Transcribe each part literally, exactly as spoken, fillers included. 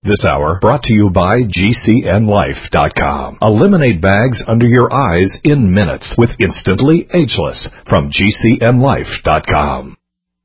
This hour brought to you by G C N Life dot com. Eliminate bags under your eyes in minutes with Instantly Ageless from G C N Life dot com.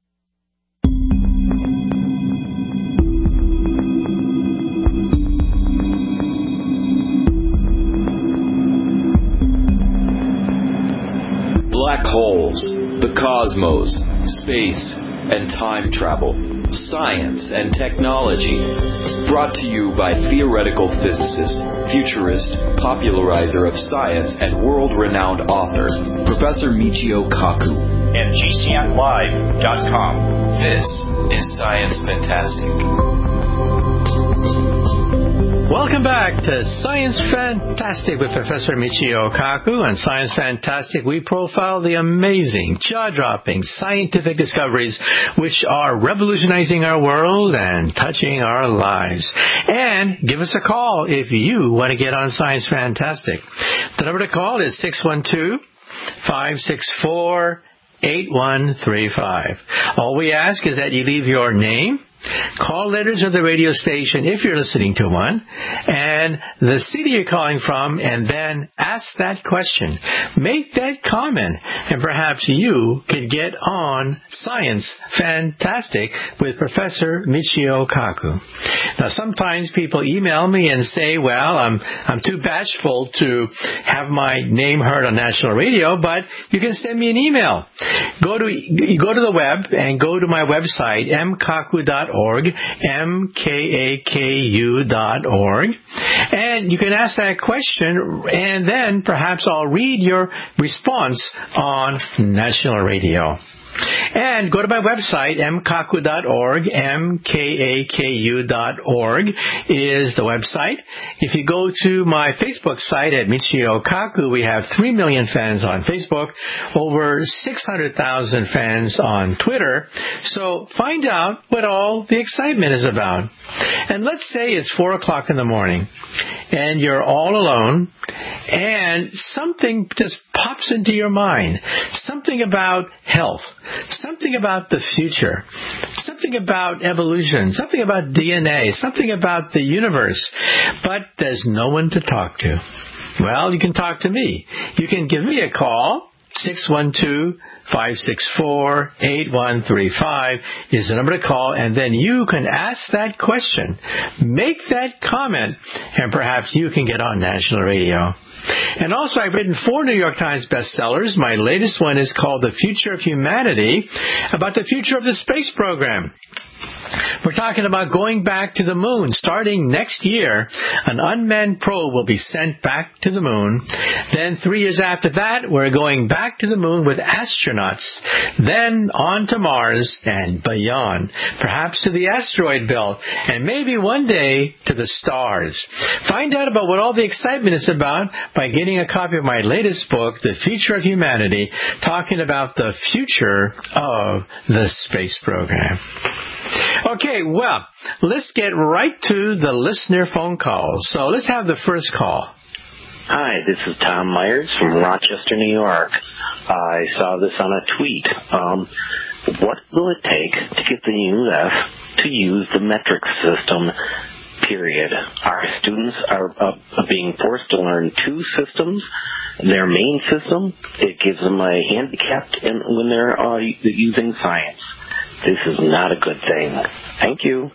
Black holes, the cosmos, space, and time travel, science and technology. Brought to you by theoretical physicist, futurist, popularizer of science, and world-renowned author, Professor Michio Kaku. And G C N Live dot com. This is Science Fantastic. Welcome back to Science Fantastic with Professor Michio Kaku. On Science Fantastic, we profile the amazing, jaw-dropping scientific discoveries which are revolutionizing our world and touching our lives. And give us a call if you want to get on Science Fantastic. The number to call is six one two, five six four, eight one three five. All we ask is that you leave your name, call letters of the radio station if you're listening to one, and the city you're calling from, and then ask that question. Make that comment, and perhaps you could get on Science Fantastic with Professor Michio Kaku. Now, sometimes people email me and say, well, I'm I'm too bashful to have my name heard on national radio, but you can send me an email. Go to go to the web and go to my website, m kaku dot org, m k a k u dot org, and you can ask that question, and then perhaps I'll read your response on national radio. And go to my website, m kaku dot org, m k a k u dot org is the website. If you go to my Facebook site at Michio Kaku, we have three million fans on Facebook, over six hundred thousand fans on Twitter. So find out what all the excitement is about. And let's say it's four o'clock in the morning, and you're all alone, and something just pops into your mind. Something about health. Something about the future. Something about evolution. Something about D N A. Something about the universe. But there's no one to talk to. Well, you can talk to me. You can give me a call. six one two, five six four, eight one three five is the number to call, and then you can ask that question, make that comment, and perhaps you can get on national radio. And also, I've written four New York Times bestsellers. My latest one is called The Future of Humanity, about the future of the space program. We're talking about going back to the moon. Starting next year, an unmanned probe will be sent back to the moon. Then three years after that, we're going back to the moon with astronauts. Then on to Mars and beyond, perhaps to the asteroid belt, and maybe one day to the stars. Find out about what all the excitement is about by getting a copy of my latest book, The Future of Humanity, talking about the future of the space program. Okay, well, let's get right to the listener phone calls. So let's have the first call. Hi, this is Tom Myers from Rochester, New York. I saw this on a tweet. Um, what will it take to get the U S to use the metric system, period? Our students are uh, being forced to learn two systems. Their main system, it gives them a handicap in, when they're uh, using science. This is not a good thing. Thank you.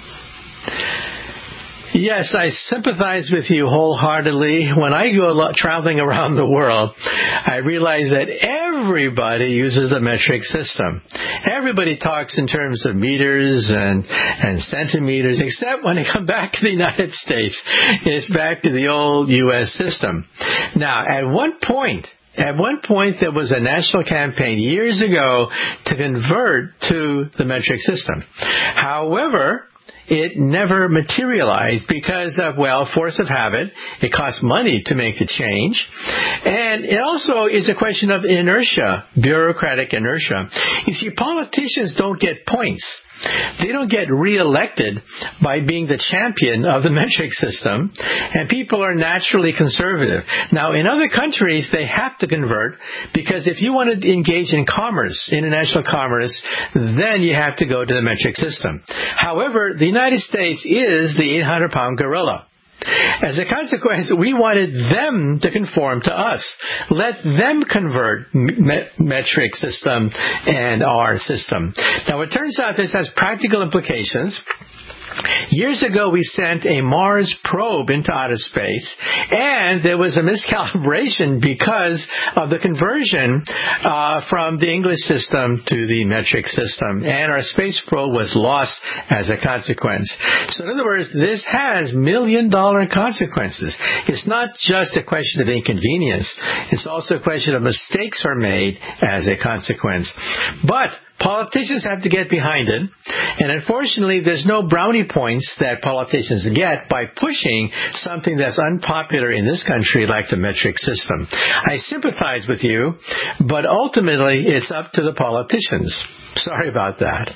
Yes, I sympathize with you wholeheartedly. When I go a lot traveling around the world, I realize that everybody uses the metric system. Everybody talks in terms of meters and, and centimeters, except when they come back to the United States. It's back to the old U S system. Now, at one point, At one point, there was a national campaign years ago to convert to the metric system. However, it never materialized because of, well, force of habit. It costs money to make the change. And it also is a question of inertia, bureaucratic inertia. You see, politicians don't get points. They don't get reelected by being the champion of the metric system, and people are naturally conservative. Now, in other countries, they have to convert, because if you want to engage in commerce, international commerce, then you have to go to the metric system. However, the United States is the eight hundred pound gorilla. As a consequence, we wanted them to conform to us. Let them convert me- metric system and our system. Now, it turns out this has practical implications. Years ago, we sent a Mars probe into outer space, and there was a miscalibration because of the conversion uh, from the English system to the metric system, and our space probe was lost as a consequence. So in other words, this has million-dollar consequences. It's not just a question of inconvenience. It's also a question of mistakes are made as a consequence. But politicians have to get behind it, and unfortunately, there's no brownie points that politicians get by pushing something that's unpopular in this country like the metric system. I sympathize with you, but ultimately, it's up to the politicians. Sorry about that.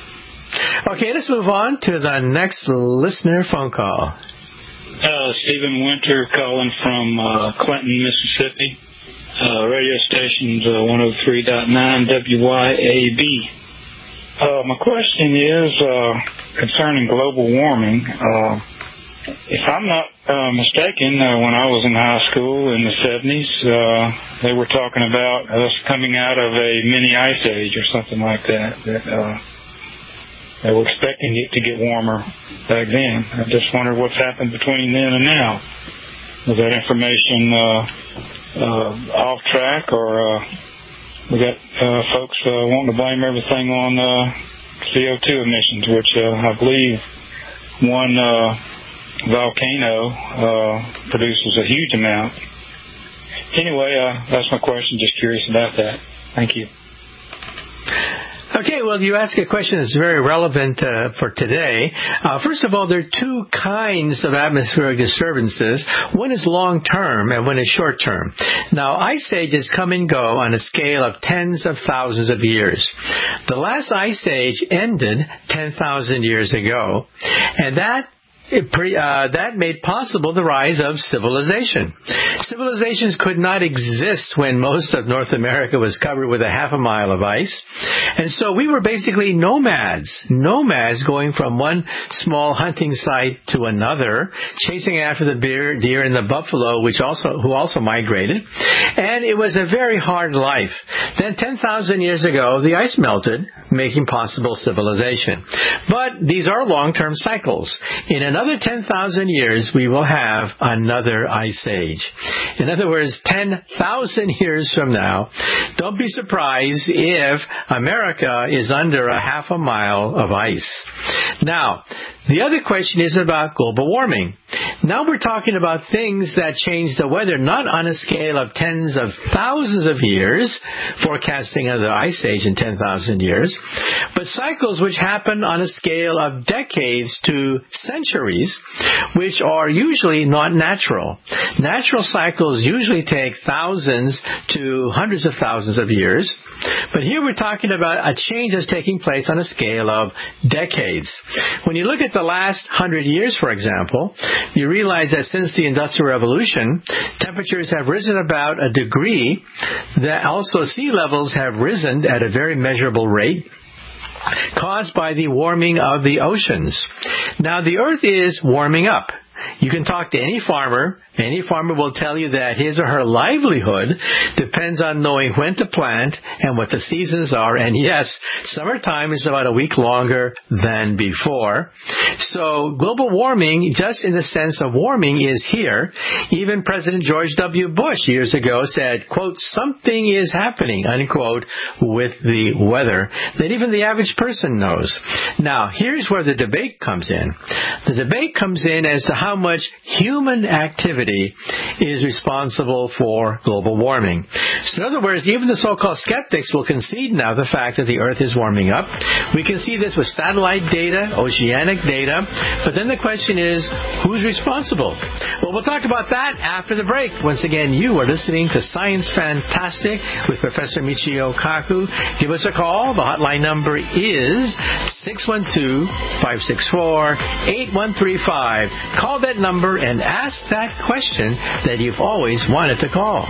Okay, let's move on to the next listener phone call. Uh, Stephen Winter calling from uh, Clinton, Mississippi. Uh, radio station's uh, one oh three point nine W Y A B. Uh, my question is uh, concerning global warming. Uh, if I'm not uh, mistaken, uh, when I was in high school in the seventies, uh, they were talking about us coming out of a mini ice age or something like that. That uh, they were expecting it to get warmer back then. I just wondered what's happened between then and now. Was that information uh, uh, off track, or uh, we got uh, folks uh, wanting to blame everything on uh, C O two emissions, which uh, I believe one uh, volcano uh, produces a huge amount. Anyway, uh, that's my question. Just curious about that. Thank you. Okay, well, you ask a question that's very relevant uh, for today. Uh, first of all, there are two kinds of atmospheric disturbances. One is long-term and one is short-term. Now, ice ages come and go on a scale of tens of thousands of years. The last ice age ended ten thousand years ago, and that It pre, uh, that made possible the rise of civilization. Civilizations could not exist when most of North America was covered with a half a mile of ice. And so we were basically nomads, nomads going from one small hunting site to another, chasing after the deer, deer and the buffalo, which also, who also migrated. And it was a very hard life. Then ten thousand years ago, the ice melted, making possible civilization. But these are long-term cycles. In an Another ten thousand years, we will have another ice age. In other words, ten thousand years from now, don't be surprised if America is under a half a mile of ice. Now, the other question is about global warming. Now we're talking about things that change the weather, not on a scale of tens of thousands of years, forecasting another ice age in ten thousand years, but cycles which happen on a scale of decades to centuries, which are usually not natural. Natural cycles usually take thousands to hundreds of thousands of years, but here we're talking about a change that's taking place on a scale of decades. When you look at the last hundred years, for example, you realize that since the Industrial Revolution, temperatures have risen about a degree, that also sea levels have risen at a very measurable rate, caused by the warming of the oceans. Now, the Earth is warming up. You can talk to any farmer. Any farmer will tell you that his or her livelihood depends on knowing when to plant and what the seasons are. And yes, summertime is about a week longer than before. So global warming, just in the sense of warming, is here. Even President George W. Bush years ago said, quote, something is happening, unquote, with the weather that even the average person knows. Now, here's where the debate comes in. The debate comes in as to how how much human activity is responsible for global warming. So in other words, even the so-called skeptics will concede now the fact that the Earth is warming up. We can see this with satellite data, oceanic data, but then the question is, who's responsible? Well, we'll talk about that after the break. Once again, you are listening to Science Fantastic with Professor Michio Kaku. Give us a call. The hotline number is six one two, five six four, eight one three five. Call that number and ask that question that you've always wanted to call.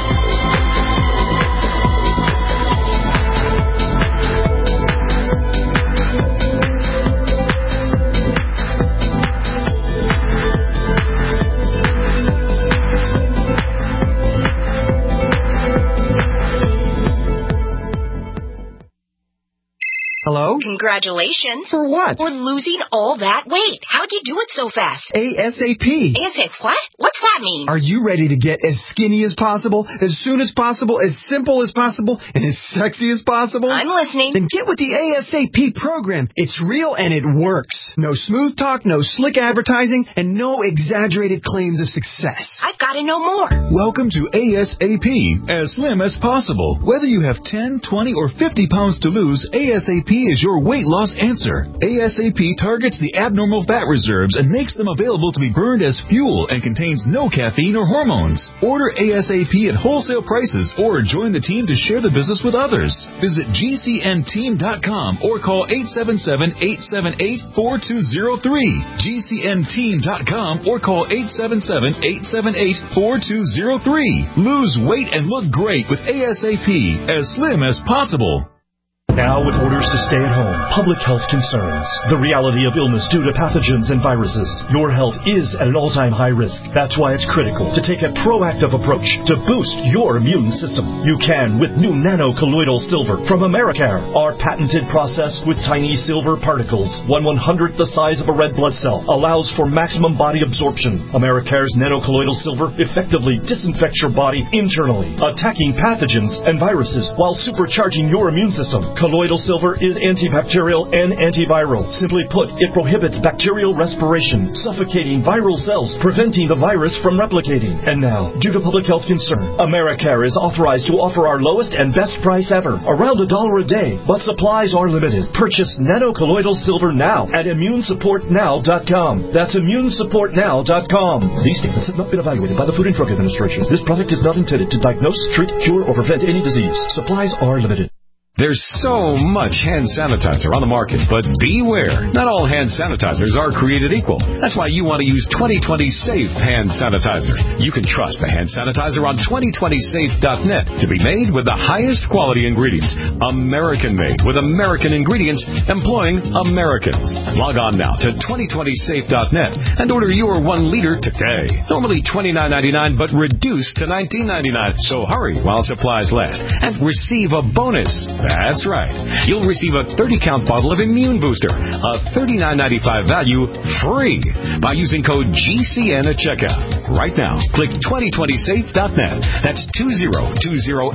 Hello? Congratulations. For what? For losing all that weight. How'd you do it so fast? ASAP. ASAP what? What's that mean? Are you ready to get as skinny as possible, as soon as possible, as simple as possible, and as sexy as possible? I'm listening. Then get with the ASAP program. It's real and it works. No smooth talk, no slick advertising, and no exaggerated claims of success. I've got to know more. Welcome to ASAP, as slim as possible. Whether you have ten, twenty, or fifty pounds to lose, ASAP is your weight loss answer. ASAP targets the abnormal fat reserves and makes them available to be burned as fuel and contains no caffeine or hormones. Order ASAP at wholesale prices or join the team to share the business with others. Visit G C N team dot com or call eight seven seven, eight seven eight, four two zero three. G C N team dot com or call eight seven seven, eight seven eight, four two zero three. Lose weight and look great with ASAP, as slim as possible. Now with orders to stay at home, public health concerns, the reality of illness due to pathogens and viruses, your health is at an all-time high risk. That's why it's critical to take a proactive approach to boost your immune system. You can with new nano-colloidal silver from Americare, our patented process with tiny silver particles, one one-hundredth the size of a red blood cell, allows for maximum body absorption. Americare's nano-colloidal silver effectively disinfects your body internally, attacking pathogens and viruses while supercharging your immune system. Colloidal silver is antibacterial and antiviral. Simply put, it prohibits bacterial respiration, suffocating viral cells, preventing the virus from replicating. And now, due to public health concern, Americare is authorized to offer our lowest and best price ever, around a dollar a day, but supplies are limited. Purchase nano-colloidal silver now at immune support now dot com. That's immune support now dot com. These statements have not been evaluated by the Food and Drug Administration. This product is not intended to diagnose, treat, cure, or prevent any disease. Supplies are limited. There's so much hand sanitizer on the market, but beware. Not all hand sanitizers are created equal. That's why you want to use twenty twenty Safe Hand Sanitizer. You can trust the hand sanitizer on twenty twenty safe dot net to be made with the highest quality ingredients. American-made with American ingredients employing Americans. Log on now to twenty twenty safe dot net and order your one liter today. Normally twenty-nine ninety-nine, but reduced to nineteen ninety-nine. So hurry while supplies last and receive a bonus. That's right. You'll receive a thirty count bottle of Immune Booster, a thirty-nine ninety-five value, free by using code G C N at checkout. Right now, click twenty twenty safe dot net. That's two zero two zero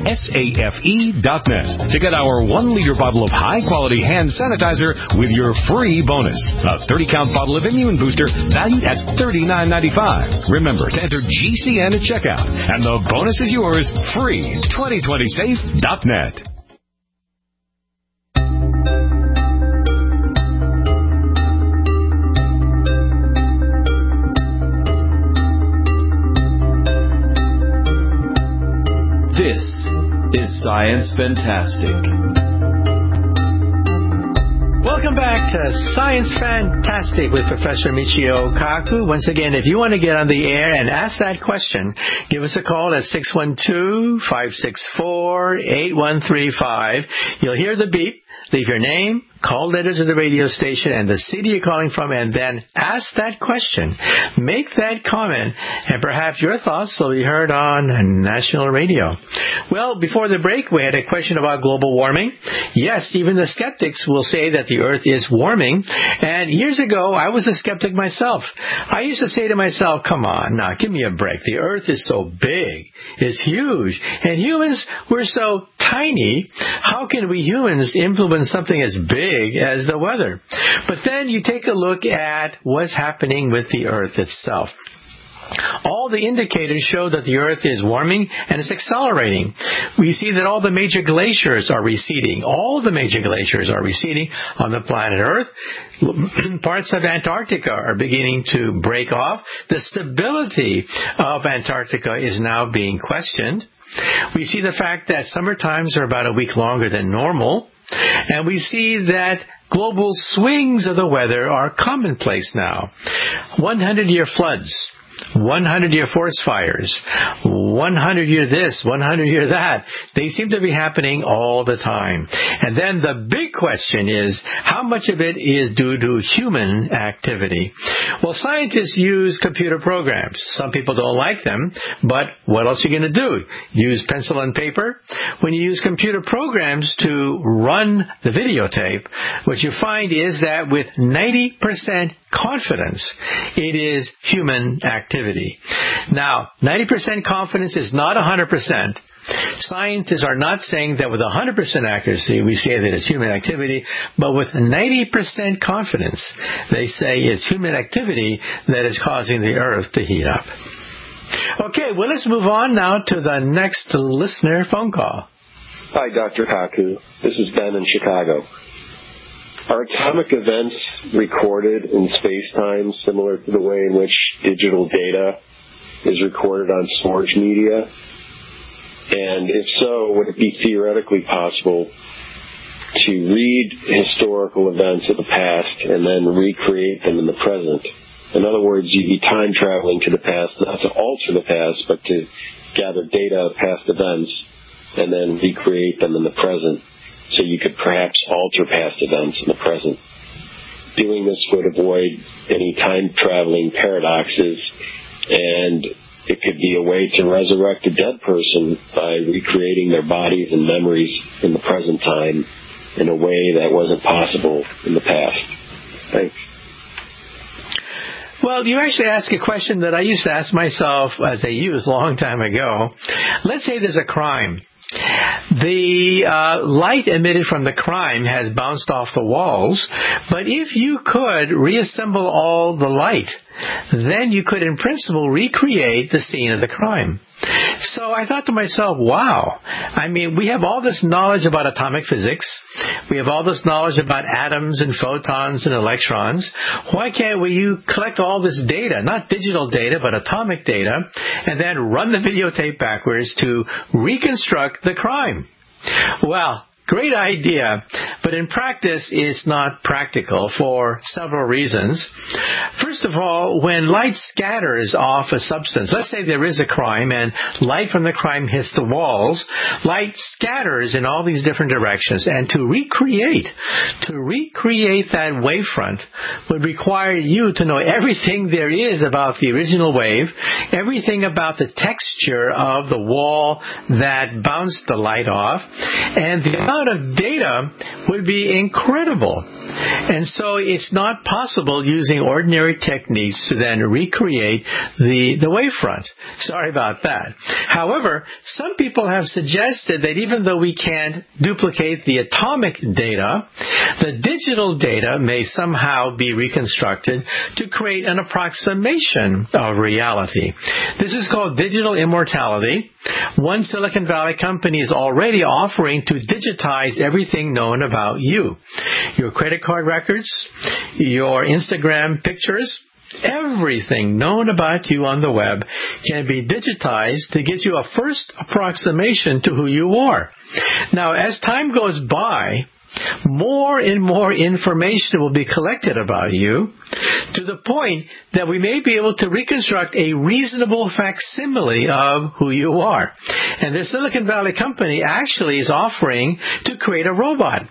safe dot net to get our one liter bottle of high-quality hand sanitizer with your free bonus. A thirty count bottle of Immune Booster valued at thirty-nine ninety-five. Remember to enter G C N at checkout, and the bonus is yours free. twenty twenty safe dot net. This is Science Fantastic. Welcome back to Science Fantastic with Professor Michio Kaku. Once again, if you want to get on the air and ask that question, give us a call at six one two, five six four, eight one three five. You'll hear the beep. Leave your name, call letters of the radio station, and the city you're calling from, and then ask that question. Make that comment, and perhaps your thoughts will be heard on national radio. Well, before the break, we had a question about global warming. Yes, even the skeptics will say that the Earth is warming. And years ago, I was a skeptic myself. I used to say to myself, come on, now, give me a break. The Earth is so big. It's huge. And humans, we're so tiny. How can we humans influence something as big big as the weather. But then you take a look at what's happening with the Earth itself. All the indicators show that the Earth is warming and it's accelerating. We see that all the major glaciers are receding. All the major glaciers are receding on the planet Earth. Parts of Antarctica are beginning to break off. The stability of Antarctica is now being questioned. We see the fact that summer times are about a week longer than normal. And we see that global swings of the weather are commonplace now. hundred-year floods, hundred-year forest fires, hundred-year this, hundred-year that. They seem to be happening all the time. And then the big question is, how much of it is due to human activity? Well, scientists use computer programs. Some people don't like them, but what else are you going to do? Use pencil and paper? When you use computer programs to run the videotape, what you find is that with ninety percent confidence, it is human activity. Now, ninety percent confidence is not one hundred percent. Scientists are not saying that with one hundred percent accuracy we say that it's human activity, but with ninety percent confidence they say it's human activity that is causing the Earth to heat up. Okay, well, let's move on now to the next listener phone call. Hi, Doctor Kaku. This is Ben in Chicago. Are atomic events recorded in space-time similar to the way in which digital data is recorded on storage media? And if so, would it be theoretically possible to read historical events of the past and then recreate them in the present? In other words, you'd be time traveling to the past, not to alter the past, but to gather data of past events and then recreate them in the present, so you could perhaps alter past events in the present. Doing this would avoid any time-traveling paradoxes, and it could be a way to resurrect a dead person by recreating their bodies and memories in the present time in a way that wasn't possible in the past. Thanks. Well, you actually ask a question that I used to ask myself as a youth a long time ago. Let's say there's a crime. The uh, light emitted from the crime has bounced off the walls, but if you could reassemble all the light, then you could, in principle, recreate the scene of the crime. So I thought to myself, wow, I mean, we have all this knowledge about atomic physics. We have all this knowledge about atoms and photons and electrons. Why can't we you collect all this data, not digital data, but atomic data, and then run the videotape backwards to reconstruct the crime? Well, great idea, but in practice it's not practical for several reasons. First of all, when light scatters off a substance, let's say there is a crime and light from the crime hits the walls, light scatters in all these different directions, and to recreate, to recreate that wavefront would require you to know everything there is about the original wave, everything about the texture of the wall that bounced the light off, and the amount of data would be incredible. And so it's not possible using ordinary techniques to then recreate the, the wavefront. Sorry about that. However, some people have suggested that even though we can't duplicate the atomic data, the digital data may somehow be reconstructed to create an approximation of reality. This is called digital immortality. One Silicon Valley company is already offering to digitize everything known about you. Your credit card records, your Instagram pictures, everything known about you on the web can be digitized to get you a first approximation to who you are. Now, as time goes by, more and more information will be collected about you to the point that we may be able to reconstruct a reasonable facsimile of who you are. And the Silicon Valley company actually is offering to create a robot.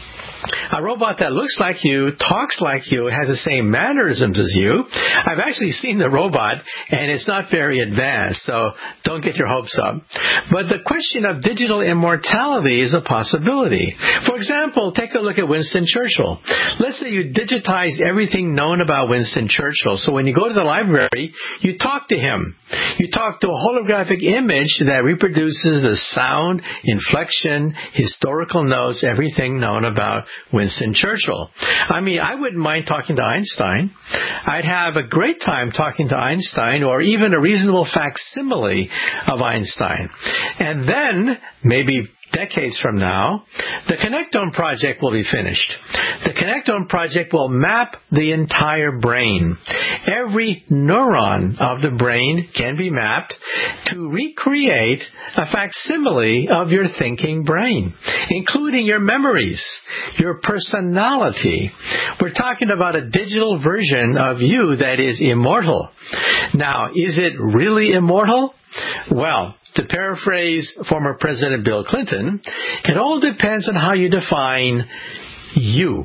A robot that looks like you, talks like you, has the same mannerisms as you. I've actually seen the robot, and it's not very advanced, so don't get your hopes up. But the question of digital immortality is a possibility. For example, take a look at Winston Churchill. Let's say you digitize everything known about Winston Churchill, so when you go to the library, you talk to him. You talk to a holographic image that reproduces the sound, inflection, historical notes, everything known about Winston Churchill. I mean, I wouldn't mind talking to Einstein. I'd have a great time talking to Einstein, or even a reasonable facsimile of Einstein. And then, maybe decades from now, the Connectome Project will be finished. The Connectome Project will map the entire brain. Every neuron of the brain can be mapped to recreate a facsimile of your thinking brain, including your memories, your personality. We're talking about a digital version of you that is immortal. Now, is it really immortal? Well, to paraphrase former President Bill Clinton, it all depends on how you define you.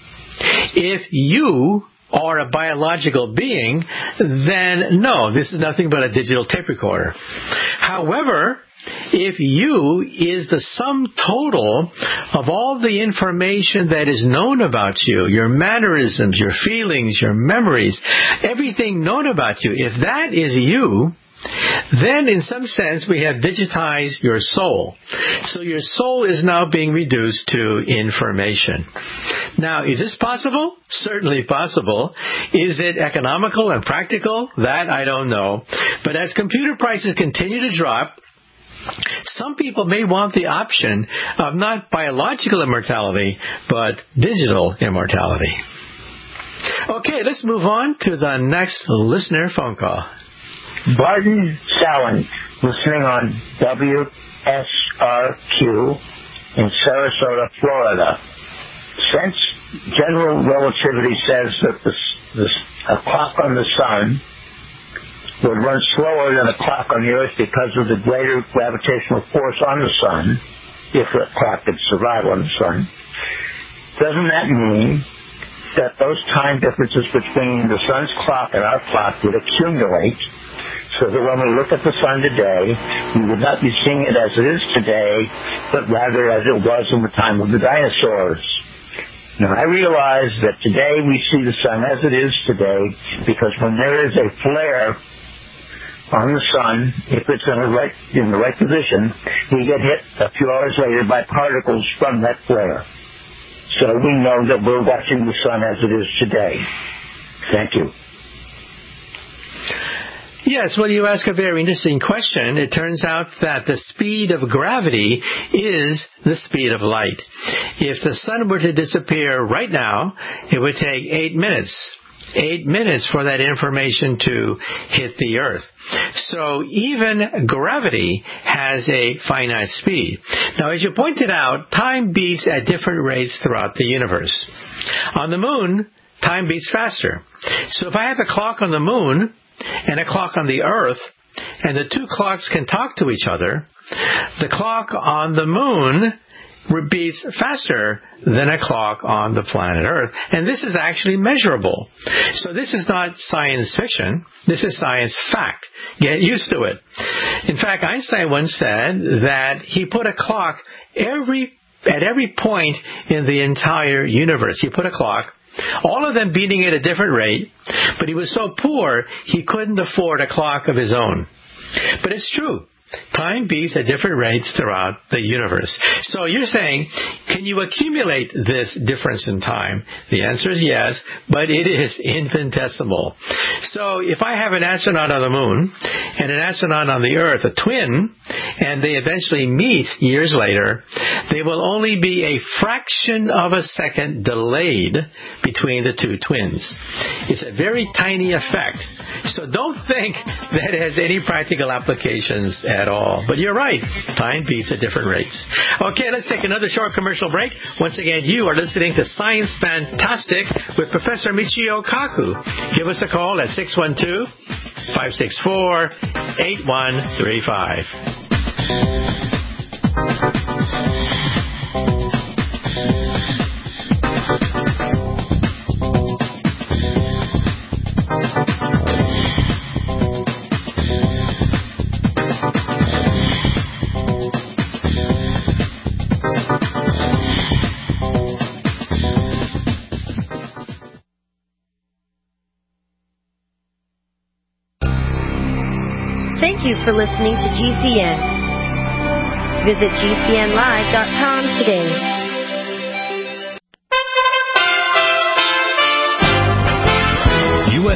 If you are a biological being, then no, this is nothing but a digital tape recorder. However, if you is the sum total of all the information that is known about you, your mannerisms, your feelings, your memories, everything known about you, if that is you, then in some sense we have digitized your soul. So your soul is now being reduced to information. Now, is this possible? Certainly possible. Is it economical and practical? That I don't know. But as computer prices continue to drop, some people may want the option of not biological immortality, but digital immortality. Okay, let's move on to the next listener phone call. Barton Salen, listening on W S R Q in Sarasota, Florida. Since general relativity says that the, the, a clock on the sun would run slower than a clock on the Earth because of the greater gravitational force on the sun, if a clock could survive on the sun, doesn't that mean that those time differences between the sun's clock and our clock would accumulate, so that when we look at the sun today, we would not be seeing it as it is today, but rather as it was in the time of the dinosaurs? Now, I realize that today we see the sun as it is today because when there is a flare on the sun, if it's in the right, in the right position, we get hit a few hours later by particles from that flare. So we know that we're watching the sun as it is today. Thank you. Yes, well, you ask a very interesting question. It turns out that the speed of gravity is the speed of light. If the sun were to disappear right now, it would take eight minutes. Eight minutes for that information to hit the Earth. So even gravity has a finite speed. Now, as you pointed out, time beats at different rates throughout the universe. On the moon, time beats faster. So if I have a clock on the moon and a clock on the Earth, and the two clocks can talk to each other, the clock on the moon beats faster than a clock on the planet Earth. And this is actually measurable. So this is not science fiction. This is science fact. Get used to it. In fact, Einstein once said that he put a clock every at every point in the entire universe. He put a clock, all of them beating at a different rate, but he was so poor he couldn't afford a clock of his own. But it's true. Time beats at different rates throughout the universe. So you're saying, can you accumulate this difference in time? The answer is yes, but it is infinitesimal. So if I have an astronaut on the moon and an astronaut on the Earth, a twin, and they eventually meet years later, they will only be a fraction of a second delayed between the two twins. It's a very tiny effect. So don't think that it has any practical applications at all. But you're right. Time beats at different rates. Okay, let's take another short commercial break. Once again, you are listening to Science Fantastic with Professor Michio Kaku. Give us a call at six one two, five six four, eight one three five. Thank you for listening to G C N. Visit G C N live dot com today.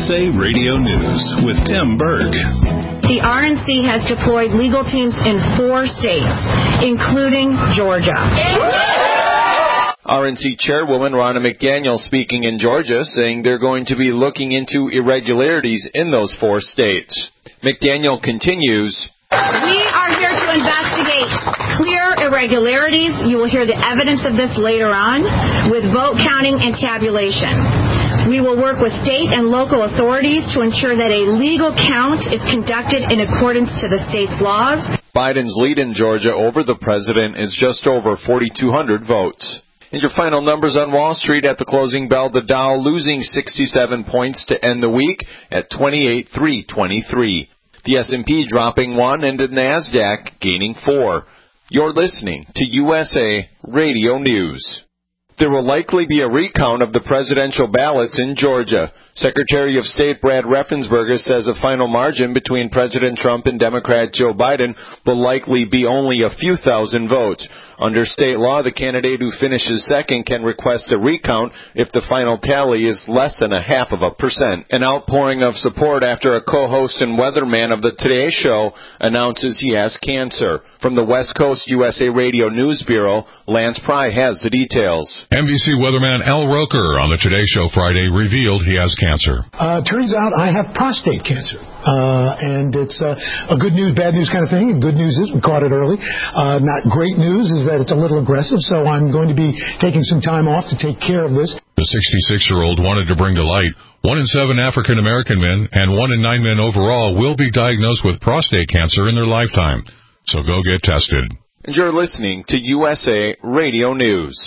S A Radio News with Tim Berg. The R N C has deployed legal teams in four states, including Georgia. R N C Chairwoman Ronna McDaniel speaking in Georgia, saying they're going to be looking into irregularities in those four states. McDaniel continues, We are here to investigate clear irregularities. You will hear the evidence of this later on with vote counting and tabulation. We will work with state and local authorities to ensure that a legal count is conducted in accordance to the state's laws. Biden's lead in Georgia over the president is just over forty-two hundred votes. And your final numbers on Wall Street at the closing bell, the Dow losing sixty-seven points to end the week at twenty-eight thousand three hundred twenty-three. The S and P dropping one and the NASDAQ gaining four. You're listening to U S A Radio News. There will likely be a recount of the presidential ballots in Georgia. Secretary of State Brad Raffensperger says a final margin between President Trump and Democrat Joe Biden will likely be only a few thousand votes. Under state law, the candidate who finishes second can request a recount if the final tally is less than a half of a percent. An outpouring of support after a co-host and weatherman of the Today Show announces he has cancer. From the West Coast U S A Radio News Bureau, Lance Pry has the details. N B C weatherman Al Roker on the Today Show Friday revealed he has cancer. Uh, turns out I have prostate cancer. Uh, and it's uh, a good news, bad news kind of thing. And good news is we caught it early. Uh, not great news is that it's a little aggressive, so I'm going to be taking some time off to take care of this. The sixty-six-year-old wanted to bring to light one in seven African-American men and one in nine men overall will be diagnosed with prostate cancer in their lifetime. So go get tested. And you're listening to U S A Radio News.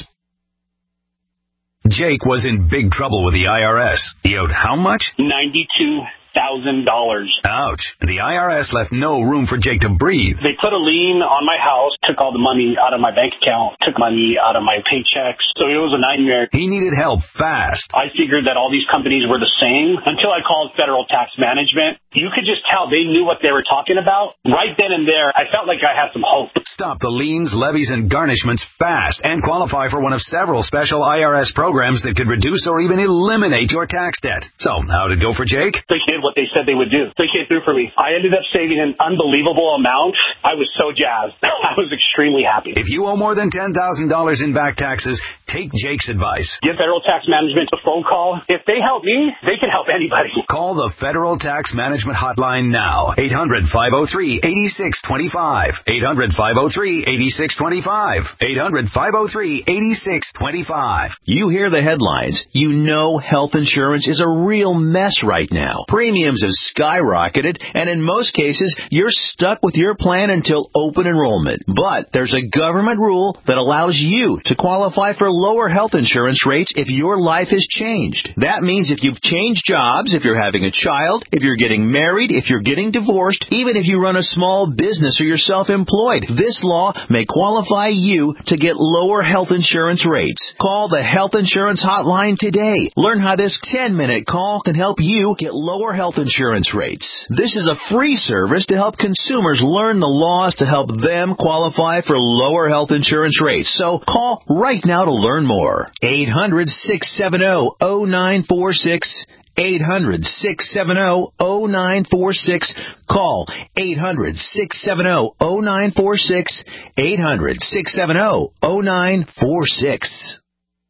Jake was in big trouble with the I R S. He owed how much? ninety-two thousand dollars. Ouch. The I R S left no room for Jake to breathe. They put a lien on my house, took all the money out of my bank account, took money out of my paychecks. So it was a nightmare. He needed help fast. I figured that all these companies were the same until I called Federal Tax Management. You could just tell they knew what they were talking about. Right then and there, I felt like I had some hope. Stop the liens, levies, and garnishments fast and qualify for one of several special I R S programs that could reduce or even eliminate your tax debt. So, how'd it go for Jake? They did what they said they would do. They came through for me. I ended up saving an unbelievable amount. I was so jazzed. I was extremely happy. If you owe more than ten thousand dollars in back taxes, take Jake's advice. Give Federal Tax Management a phone call. If they help me, they can help anybody. Call the Federal Tax Management Hotline now. eight hundred, five oh three, eight six two five. eight hundred, five oh three, eight six two five. eight hundred, five oh three, eight six two five. You hear the headlines. You know health insurance is a real mess right now. Premiums have skyrocketed, and in most cases, you're stuck with your plan until open enrollment. But there's a government rule that allows you to qualify for lower health insurance rates if your life has changed. That means if you've changed jobs, if you're having a child, if you're getting married, if you're getting divorced, even if you run a small business or you're self-employed, this law may qualify you to get lower health insurance rates. Call the Health Insurance Hotline today. Learn how this ten-minute call can help you get lower health insurance rates. This is a free service to help consumers learn the laws to help them qualify for lower health insurance rates. So call right now to learn more. eight hundred, six seven zero, zero nine four six. eight hundred, six seven zero, zero nine four six. Call eight hundred, six seven zero, zero nine four six. eight hundred, six seven zero, zero nine four six.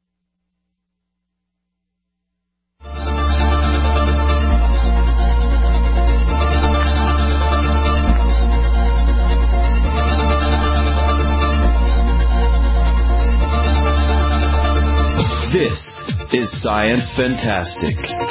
This is Science Fantastic.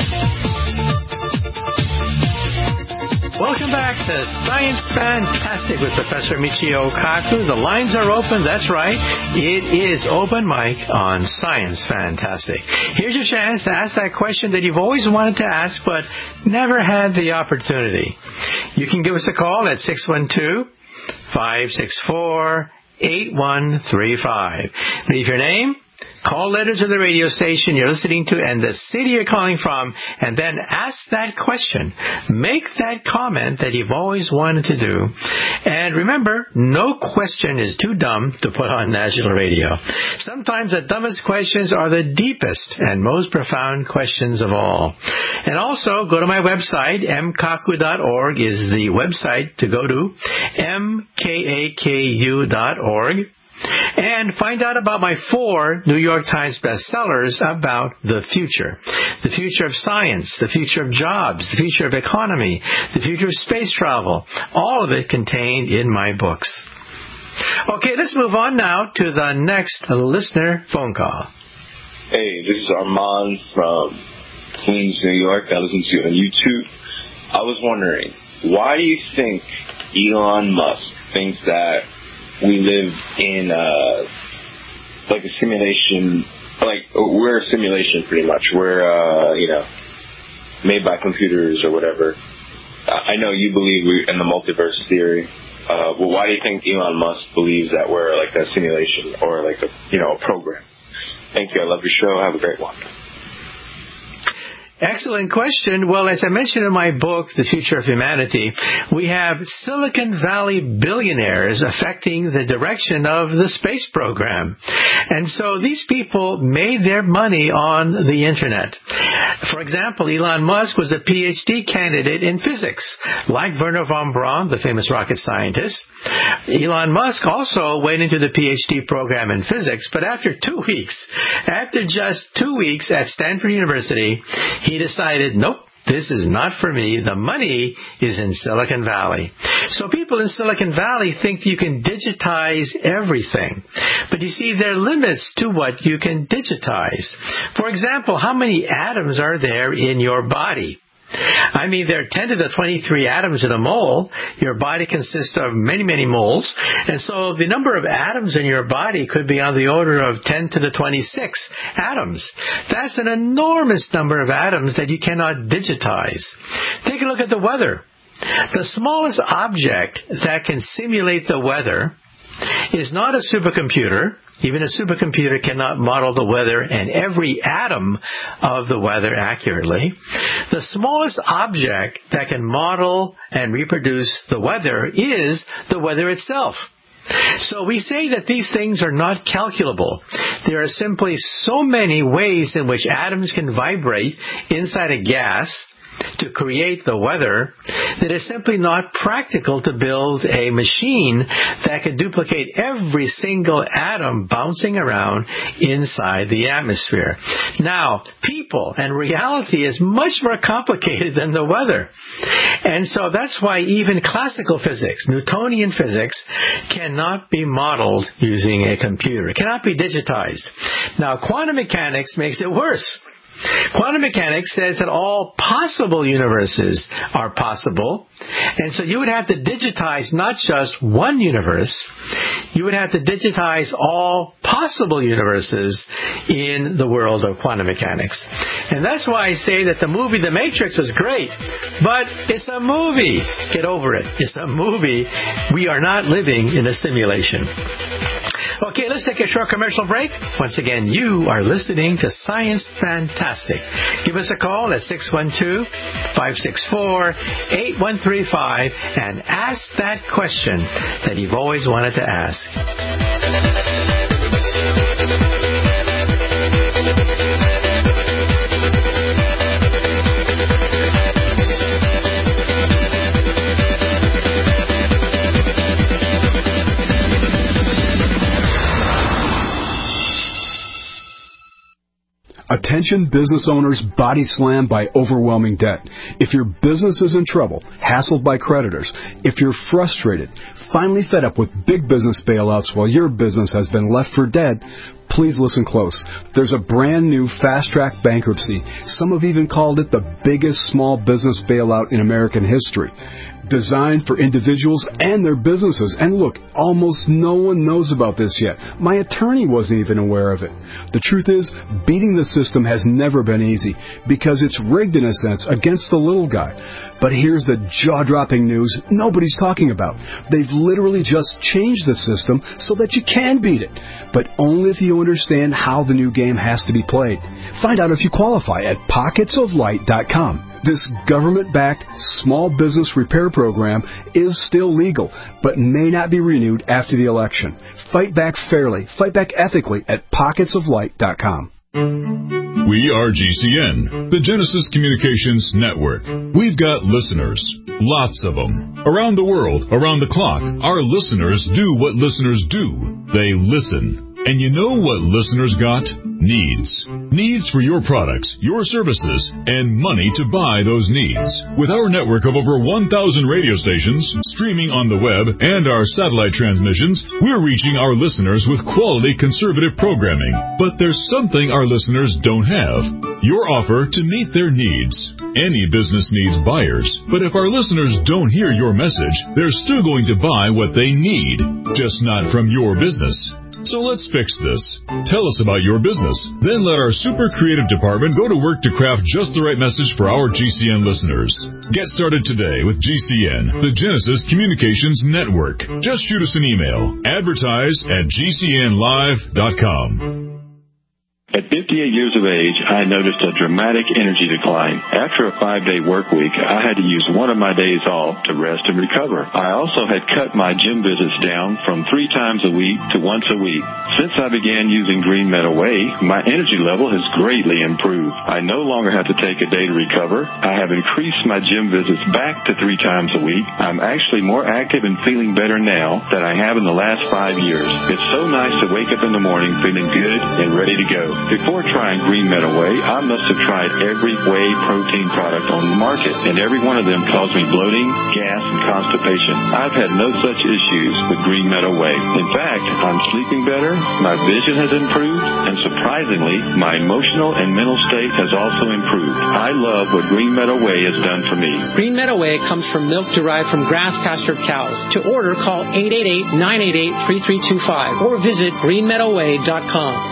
Welcome back to Science Fantastic with Professor Michio Kaku. The lines are open. That's right. It is open mic on Science Fantastic. Here's your chance to ask that question that you've always wanted to ask but never had the opportunity. You can give us a call at six one two, five six four, eight one three five. Leave your name, Call letter to the radio station you're listening to and the city you're calling from, and then ask that question. Make that comment that you've always wanted to do. And remember, no question is too dumb to put on national radio. Sometimes the dumbest questions are the deepest and most profound questions of all. And also, go to my website, m kaku dot org is the website to go to, m k a k u dot org. And find out about my four New York Times bestsellers about the future. The future of science, the future of jobs, the future of economy, the future of space travel. All of it contained in my books. Okay, let's move on now to the next listener phone call. Hey, this is Armand from Queens, New York. I listen to you on YouTube. I was wondering, why do you think Elon Musk thinks that we live in uh, like a simulation, like we're a simulation pretty much. We're, uh, you know, made by computers or whatever. I know you believe we in the multiverse theory. Uh, well, why do you think Elon Musk believes that we're like a simulation or like a, you know, a program? Thank you. I love your show. Have a great one. Excellent question. Well, as I mentioned in my book, The Future of Humanity, we have Silicon Valley billionaires affecting the direction of the space program. And so these people made their money on the Internet. For example, Elon Musk was a P H D candidate in physics, like Wernher von Braun, the famous rocket scientist. Elon Musk also went into the P H D program in physics, but after two weeks, after just two weeks at Stanford University, he decided, nope, this is not for me. The money is in Silicon Valley. So people in Silicon Valley think you can digitize everything. But you see, there are limits to what you can digitize. For example, how many atoms are there in your body? I mean, there are ten to the twenty-three atoms in a mole. Your body consists of many, many moles. And so the number of atoms in your body could be on the order of ten to the twenty-six atoms. That's an enormous number of atoms that you cannot digitize. Take a look at the weather. The smallest object that can simulate the weather is not a supercomputer. Even a supercomputer cannot model the weather and every atom of the weather accurately. The smallest object that can model and reproduce the weather is the weather itself. So we say that these things are not calculable. There are simply so many ways in which atoms can vibrate inside a gas to create the weather that is simply not practical to build a machine that can duplicate every single atom bouncing around inside the atmosphere. Now, people and reality is much more complicated than the weather. And so that's why even classical physics, Newtonian physics, cannot be modeled using a computer. It cannot be digitized. Now, quantum mechanics makes it worse. Quantum mechanics says that all possible universes are possible, and so you would have to digitize not just one universe, you would have to digitize all possible universes in the world of quantum mechanics. And that's why I say that the movie The Matrix was great, but it's a movie. Get over it. It's a movie. We are not living in a simulation. Okay, let's take a short commercial break. Once again, you are listening to Science Fantastic. Give us a call at six one two, five six four, eight one three five and ask that question that you've always wanted to ask. Attention business owners body slammed by overwhelming debt. If your business is in trouble, hassled by creditors, if you're frustrated, finally fed up with big business bailouts while your business has been left for dead, please listen close. There's a brand new fast-track bankruptcy. Some have even called it the biggest small business bailout in American history. Designed for individuals and their businesses. And look, almost no one knows about this yet. My attorney wasn't even aware of it. The truth is, beating the system has never been easy because it's rigged in a sense against the little guy. But here's the jaw-dropping news nobody's talking about. They've literally just changed the system so that you can beat it, but only if you understand how the new game has to be played. Find out if you qualify at pockets of light dot com. This government-backed small business repair program is still legal, but may not be renewed after the election. Fight back fairly, fight back ethically at pockets of light dot com. We are G C N, the Genesis Communications Network. We've got listeners, lots of them. Around the world, around the clock, our listeners do what listeners do. They listen. And you know what listeners got? Needs. Needs for your products, your services, and money to buy those needs. With our network of over one thousand radio stations, streaming on the web, and our satellite transmissions, we're reaching our listeners with quality conservative programming. But there's something our listeners don't have. Your offer to meet their needs. Any business needs buyers, but if our listeners don't hear your message, they're still going to buy what they need, just not from your business. So let's fix this. Tell us about your business. Then let our super creative department go to work to craft just the right message for our G C N listeners. Get started today with G C N, the Genesis Communications Network. Just shoot us an email. Advertise at G C N live dot com. At fifty-eight years of age, I noticed a dramatic energy decline. After a five-day work week, I had to use one of my days off to rest and recover. I also had cut my gym visits down from three times a week to once a week. Since I began using Green Meadow Whey, my energy level has greatly improved. I no longer have to take a day to recover. I have increased my gym visits back to three times a week. I'm actually more active and feeling better now than I have in the last five years. It's so nice to wake up in the morning feeling good and ready to go. Before trying Green Meadow Whey, I must have tried every whey protein product on the market, and every one of them caused me bloating, gas, and constipation. I've had no such issues with Green Meadow Whey. In fact, I'm sleeping better, my vision has improved, and surprisingly, my emotional and mental state has also improved. I love what Green Meadow Whey has done for me. Green Meadow Whey comes from milk derived from grass-pastured cows. To order, call eight eight eight, nine eight eight, three three two five or visit green meadow whey dot com.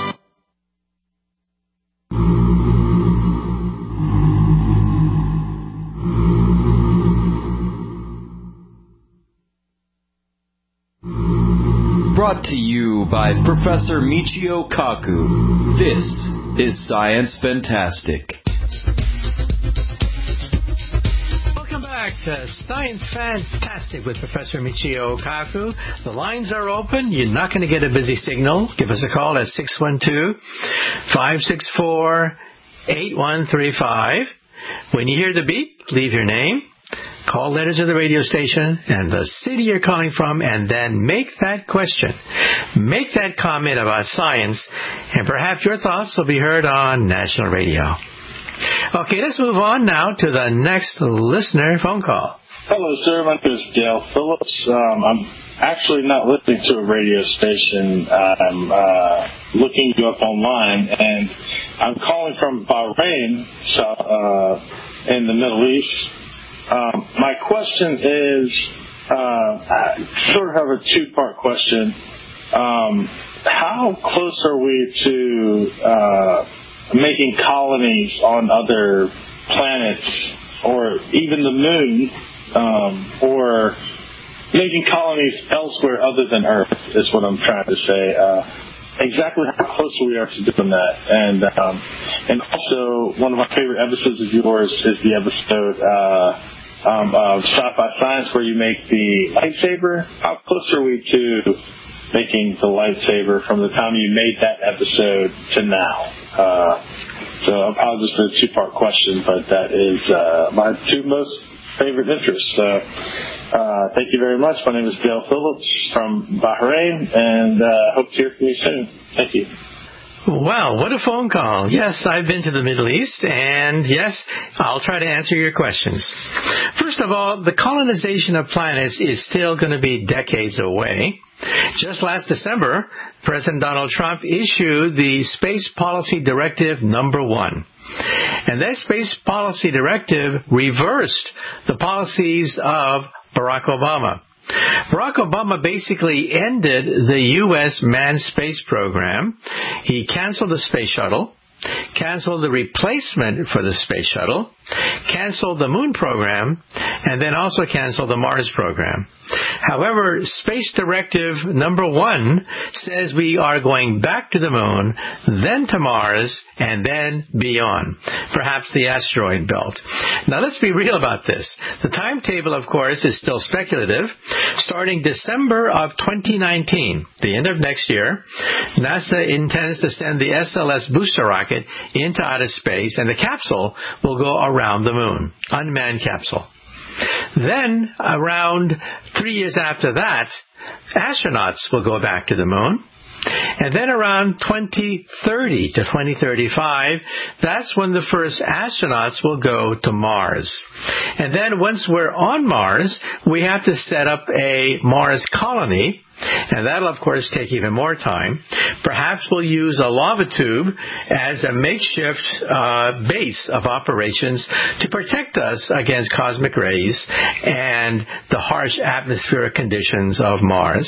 Brought to you by Professor Michio Kaku. This is Science Fantastic. Welcome back to Science Fantastic with Professor Michio Kaku. The lines are open. You're not going to get a busy signal. Give us a call at six one two, five six four, eight one three five. When you hear the beep, leave your name, call letters of the radio station and the city you're calling from, and then make that question. Make that comment about science, and perhaps your thoughts will be heard on national radio. Okay, let's move on now to the next listener phone call. Hello, sir. My name is Dale Phillips. Um, I'm actually not listening to a radio station. I'm uh, looking you up online, and I'm calling from Bahrain, so, uh, in the Middle East. Um, my question is, uh, I sort of have a two-part question. Um, how close are we to uh, making colonies on other planets, or even the moon, um, or making colonies elsewhere other than Earth, is what I'm trying to say. Uh, exactly how close we are to doing that. And um, and also, one of my favorite episodes of yours is the episode uh, um, of Sci-Fi Science where you make the lightsaber. How close are we to making the lightsaber from the time you made that episode to now? Uh, so I apologize for the two-part question, but that is uh, my two most favorite interests. So uh, thank you very much. My name is Dale Phillips from Bahrain, and uh, hope to hear from you soon. Thank you. Wow, what a phone call. Yes, I've been to the Middle East, and yes, I'll try to answer your questions. First of all, the colonization of planets is still going to be decades away. Just last December, President Donald Trump issued the Space Policy Directive Number One. And that Space Policy Directive reversed the policies of Barack Obama. Barack Obama basically ended the U S manned space program. He canceled the space shuttle. cancel the replacement for the space shuttle, cancel the moon program, and then also cancel the Mars program. However, Space Directive number one says we are going back to the moon, then to Mars, and then beyond, perhaps the asteroid belt. Now, let's be real about this. The timetable, of course, is still speculative. Starting December of twenty nineteen, the end of next year, NASA intends to send the S L S booster rocket into outer space, and the capsule will go around the moon, unmanned capsule. Then, around three years after that, astronauts will go back to the moon. And then around twenty thirty to twenty thirty-five, that's when the first astronauts will go to Mars. And then once we're on Mars, we have to set up a Mars colony. And that'll, of course, take even more time. Perhaps we'll use a lava tube as a makeshift uh, base of operations to protect us against cosmic rays and the harsh atmospheric conditions of Mars.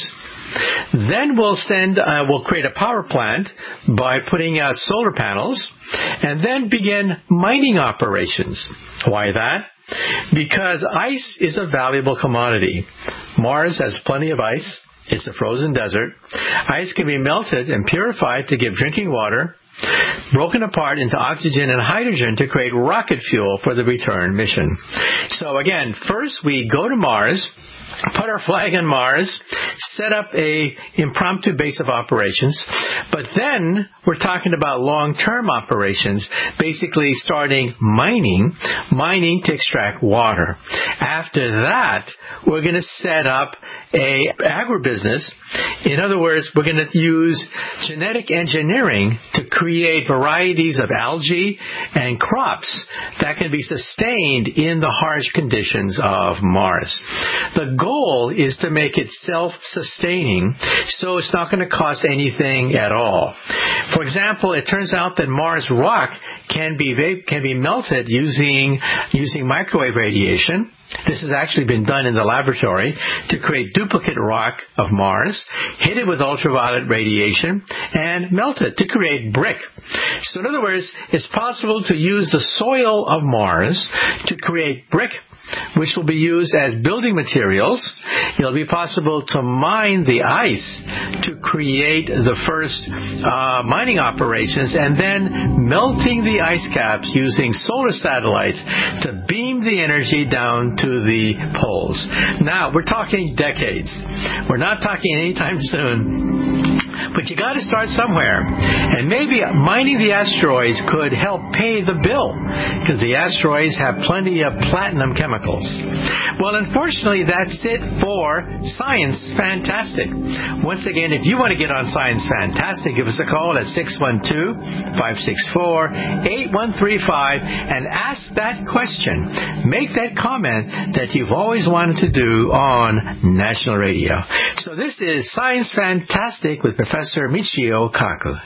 Then we'll send, uh, we'll create a power plant by putting out solar panels and then begin mining operations. Why that? Because ice is a valuable commodity. Mars has plenty of ice. It's a frozen desert. Ice can be melted and purified to give drinking water, broken apart into oxygen and hydrogen to create rocket fuel for the return mission. So again, first we go to Mars, put our flag on Mars, set up a impromptu base of operations, but then we're talking about long-term operations, basically starting mining, mining to extract water. After that, we're going to set up a agribusiness. In other words, we're going to use genetic engineering to create varieties of algae and crops that can be sustained in the harsh conditions of Mars. The goal is to make it self-sustaining, so it's not going to cost anything at all. For example, it turns out that Mars rock can be can be melted using using microwave radiation. This has actually been done in the laboratory to create duplicate rock of Mars, hit it with ultraviolet radiation, and melt it to create brick. So in other words, it's possible to use the soil of Mars to create brick, which will be used as building materials. It'll be possible to mine the ice to create the first uh, mining operations, and then melting the ice caps using solar satellites to beam the energy down to the poles. Now, we're talking decades. We're not talking anytime soon. But you got to start somewhere. And maybe mining the asteroids could help pay the bill, because the asteroids have plenty of platinum chemicals. Well, unfortunately, that's it for Science Fantastic. Once again, if you want to get on Science Fantastic, give us a call at six one two, five six four, eight one three five and ask that question. Make that comment that you've always wanted to do on National Radio. So this is Science Fantastic with Professor Michio Kaku.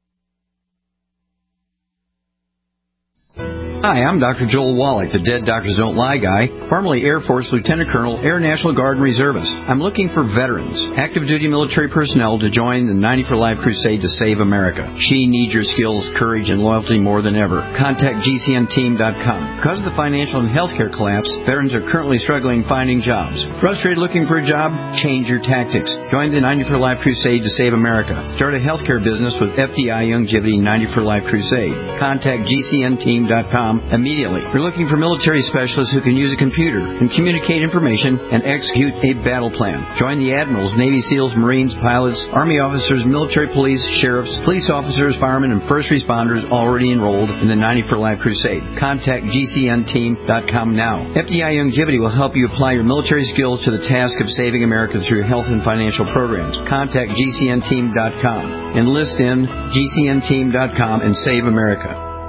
Hi, I'm Doctor Joel Wallach, the Dead Doctors Don't Lie guy, formerly Air Force Lieutenant Colonel, Air National Guard Reservist. I'm looking for veterans, active duty military personnel to join the ninety for Life crusade to save America. She needs your skills, courage, and loyalty more than ever. Contact G C N team dot com. Because of the financial and healthcare collapse, veterans are currently struggling finding jobs. Frustrated looking for a job? Change your tactics. Join the ninety for Life crusade to save America. Start a healthcare business with F D I Longevity ninety for Life crusade. Contact G C N team dot com immediately. We're looking for military specialists who can use a computer and communicate information and execute a battle plan. Join the admirals, Navy SEALs, Marines, pilots, Army officers, military police, sheriffs, police officers, firemen, and first responders already enrolled in the ninety for Life crusade. Contact G C N team dot com now. F D I Longevity will help you apply your military skills to the task of saving America through health and financial programs. Contact G C N team dot com. Enlist in G C N team dot com and save America.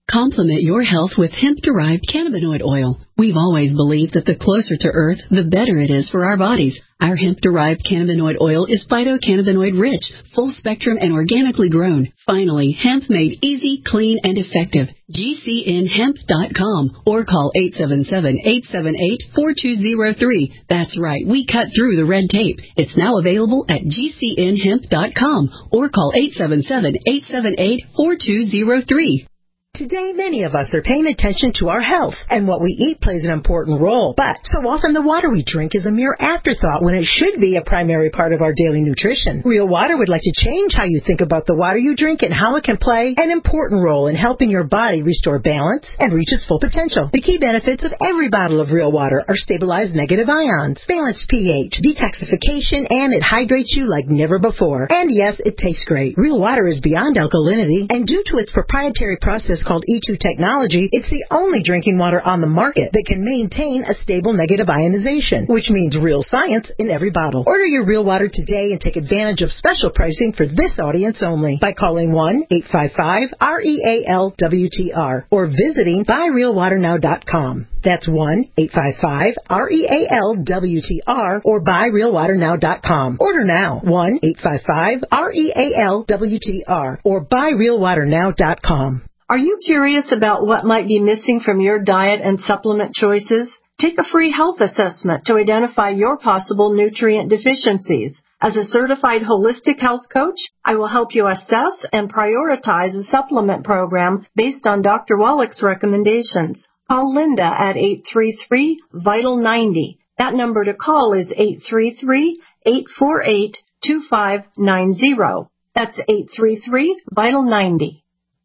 Complement your health with hemp-derived cannabinoid oil. We've always believed that the closer to Earth, the better it is for our bodies. Our hemp-derived cannabinoid oil is phytocannabinoid rich, full-spectrum, and organically grown. Finally, hemp made easy, clean, and effective. G C N hemp dot com or call eight seven seven, eight seven eight, four two zero three. That's right, we cut through the red tape. It's now available at G C N hemp dot com or call eight seven seven, eight seven eight, four two zero three. Today, many of us are paying attention to our health, and what we eat plays an important role. But so often the water we drink is a mere afterthought when it should be a primary part of our daily nutrition. Real Water would like to change how you think about the water you drink and how it can play an important role in helping your body restore balance and reach its full potential. The key benefits of every bottle of Real Water are stabilized negative ions, balanced pH, detoxification, and it hydrates you like never before. And yes, it tastes great. Real Water is beyond alkalinity, and due to its proprietary process called E two technology, it's the only drinking water on the market that can maintain a stable negative ionization, which means real science in every bottle. Order your Real Water today and take advantage of special pricing for this audience only by calling one eight five five, R E A L W T R or visiting buy real water now dot com. That's one eight five five, R E A L W T R or buy real water now dot com. Order now, one eight five five, R E A L W T R or buy real water now dot com. Are you curious about what might be missing from your diet and supplement choices? Take a free health assessment to identify your possible nutrient deficiencies. As a certified holistic health coach, I will help you assess and prioritize a supplement program based on Doctor Wallach's recommendations. Call Linda at eight three three, vital ninety. That number to call is eight three three, eight four eight, two five nine zero. That's eight three three, vital ninety.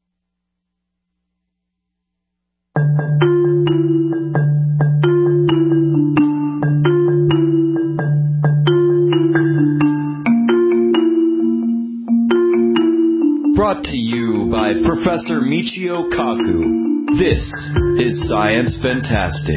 Brought to you by Professor Michio Kaku. This is Science Fantastic.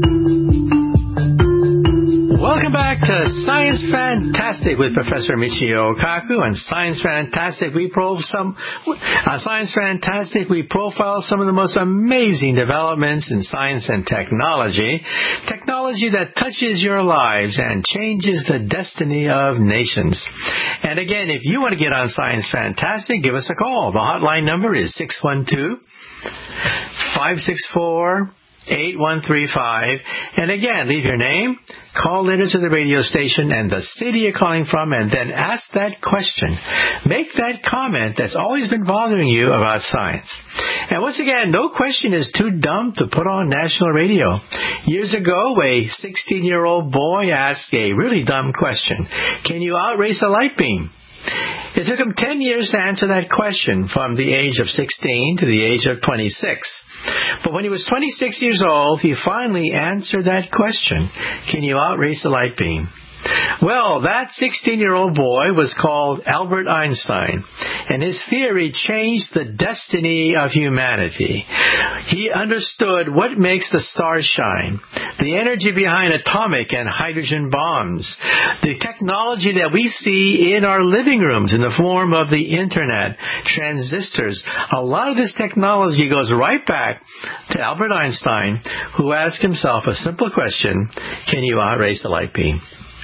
Welcome back to Science Fantastic with Professor Michio Kaku. And Science Fantastic, we pro some. On Science Fantastic, we profile some of the most amazing developments in science and technology. Technology that touches your lives and changes the destiny of nations. And again, if you want to get on Science Fantastic, give us a call. The hotline number is six one two, five six four, eight one three five. And again, leave your name, call in to the radio station and the city you're calling from, and then ask that question. Make that comment that's always been bothering you about science. And once again, no question is too dumb to put on national radio. Years ago, a sixteen-year-old boy asked a really dumb question. Can you outrace a light beam? It took him ten years to answer that question, from the age of sixteen to the age of twenty-six. But when he was twenty-six years old, he finally answered that question. Can you outrace a light beam? Well, that sixteen-year-old boy was called Albert Einstein, and his theory changed the destiny of humanity. He understood what makes the stars shine, the energy behind atomic and hydrogen bombs, the technology that we see in our living rooms in the form of the internet, transistors. A lot of this technology goes right back to Albert Einstein, who asked himself a simple question: can you outrace a light beam?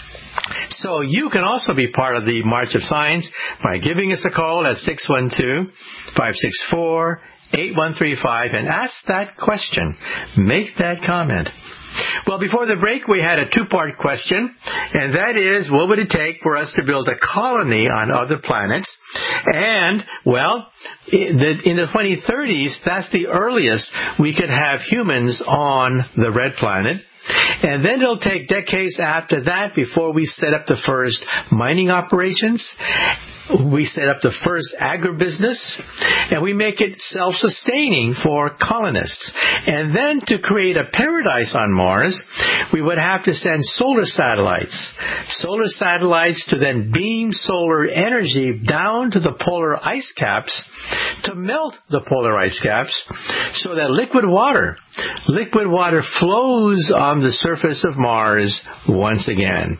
So you can also be part of the March of Science by giving us a call at six one two, five six four, eight one three five and ask that question. Make that comment. Well, before the break, we had a two-part question, and that is, what would it take for us to build a colony on other planets? And, well, in the, in the twenty thirties, that's the earliest we could have humans on the red planet. And then it'll take decades after that before we set up the first mining operations. We set up the first agribusiness, and we make it self-sustaining for colonists. And then to create a paradise on Mars, we would have to send solar satellites. Solar satellites to then beam solar energy down to the polar ice caps to melt the polar ice caps so that liquid water, liquid water flows on the surface of Mars once again.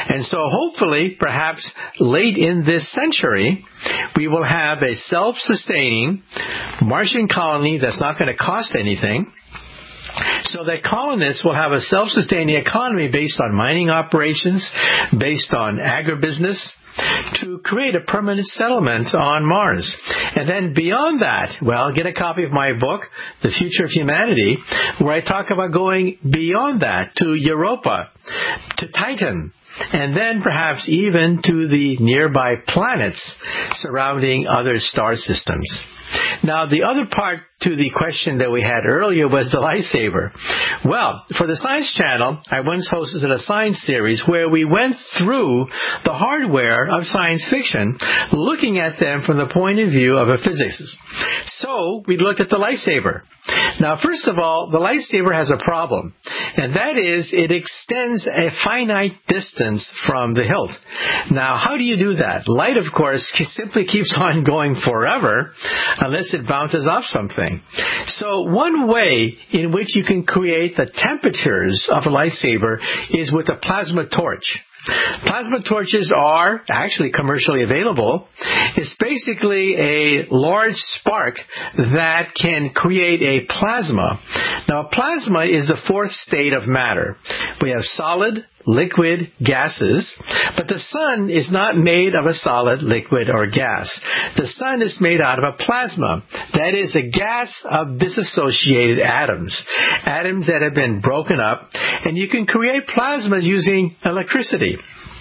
And so hopefully, perhaps late in this century, we will have a self-sustaining Martian colony that's not going to cost anything, so that colonists will have a self-sustaining economy based on mining operations, based on agribusiness, to create a permanent settlement on Mars. And then beyond that, well, get a copy of my book, The Future of Humanity, where I talk about going beyond that to Europa, to Titan, and then perhaps even to the nearby planets surrounding other star systems. Now, the other part to the question that we had earlier was the lightsaber. Well, for the Science Channel, I once hosted a science series where we went through the hardware of science fiction, looking at them from the point of view of a physicist. So, we looked at the lightsaber. Now, first of all, the lightsaber has a problem, and that is it extends a finite distance from the hilt. Now, how do you do that? Light, of course, simply keeps on going forever unless it bounces off something. So one way in which you can create the temperatures of a lightsaber is with a plasma torch. Plasma torches are actually commercially available. It's basically a large spark that can create a plasma. Now, a plasma is the fourth state of matter. We have solid, liquid, gases, but the sun is not made of a solid, liquid, or gas. The sun is made out of a plasma. That is a gas of dissociated atoms, atoms that have been broken up, and you can create plasmas using electricity.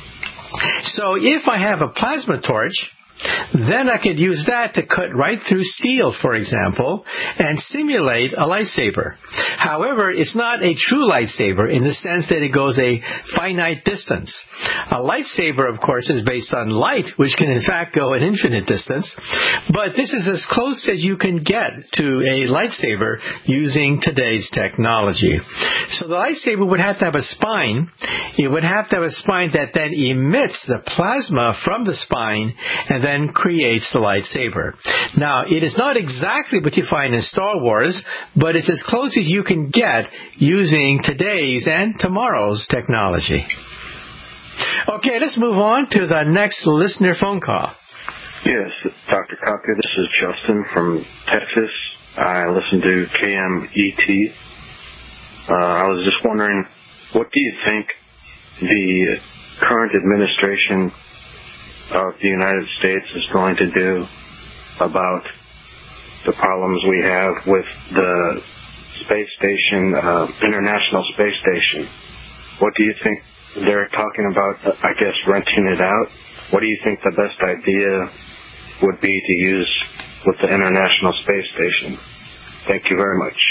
So if I have a plasma torch, then I could use that to cut right through steel, for example, and simulate a lightsaber. However, it's not a true lightsaber in the sense that it goes a finite distance. A lightsaber, of course, is based on light, which can in fact go an infinite distance. But this is as close as you can get to a lightsaber using today's technology. So the lightsaber would have to have a spine. It would have to have a spine that then emits the plasma from the spine and then creates the lightsaber. Now, it is not exactly what you find in Star Wars, but it's as close as you can get using today's and tomorrow's technology. Okay, let's move on to the next listener phone call. Yes, Doctor Kaku, this is Justin from Texas. I listen to K M E T. Uh, I was just wondering, what do you think the current administration of the United States is going to do about the problems we have with the space station, uh, International Space Station? What do you think? They're talking about, I guess, renting it out. What do you think the best idea would be to use with the International Space Station? Thank you very much.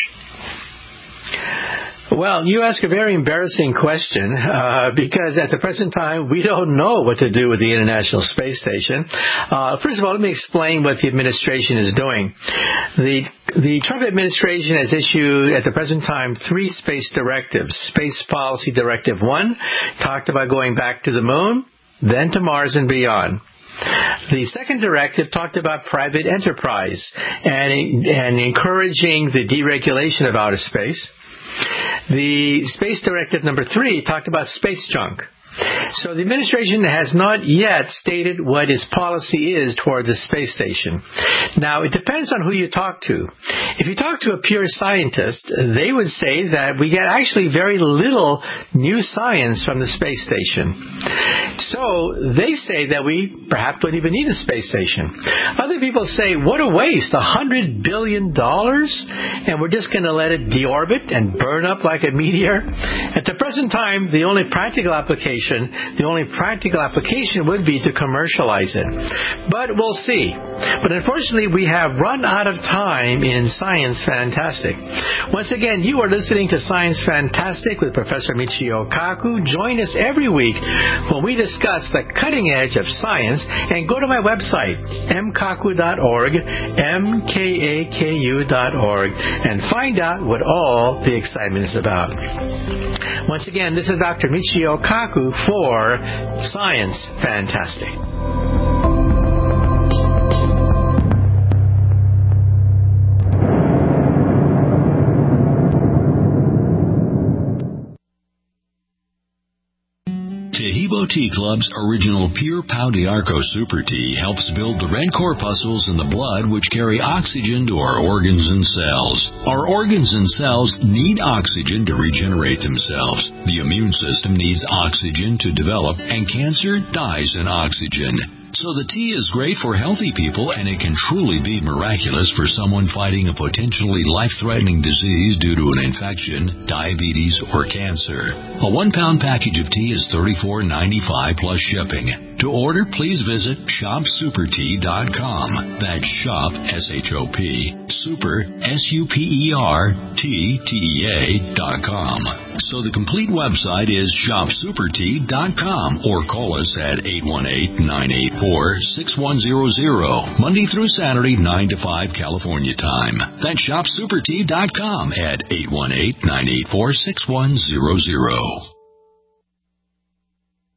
Well, you ask a very embarrassing question uh, because at the present time we don't know what to do with the International Space Station. Uh, first of all, let me explain what the administration is doing. The the Trump administration has issued at the present time three space directives. Space Policy Directive one talked about going back to the moon, then to Mars and beyond. The second directive talked about private enterprise and, and encouraging the deregulation of outer space. The Space Directive number three talked about space junk. So the administration has not yet stated what its policy is toward the space station. Now, it depends on who you talk to. If you talk to a pure scientist, they would say that we get actually very little new science from the space station. So they say that we perhaps don't even need a space station. Other people say, what a waste, one hundred billion dollars, and we're just going to let it deorbit and burn up like a meteor. At the present time, the only practical application The only practical application would be to commercialize it. But we'll see. But unfortunately, we have run out of time in Science Fantastic. Once again, you are listening to Science Fantastic with Professor Michio Kaku. Join us every week when we discuss the cutting edge of science. And go to my website, m kaku dot org, m k a k u dot org, and find out what all the excitement is about. Once again, this is Doctor Michio Kaku for Science Fantastic. Tahibo Tea Club's original Pure Pau d'Arco Super Tea helps build the red corpuscles in the blood which carry oxygen to our organs and cells. Our organs and cells need oxygen to regenerate themselves. The immune system needs oxygen to develop, and cancer dies in oxygen. So the tea is great for healthy people, and it can truly be miraculous for someone fighting a potentially life-threatening disease due to an infection, diabetes, or cancer. A one-pound package of tea is thirty-four ninety-five plus shipping. To order, please visit shop super tea dot com. That's shop, S H O P, super, S U P E R, T, T E A, dot com. So the complete website is shop super tea dot com, or call us at eight one eight, nine eight four, six one zero zero, Monday through Saturday, nine to five California time. That's shop super tea dot com at eight one eight, nine eight four, six one zero zero.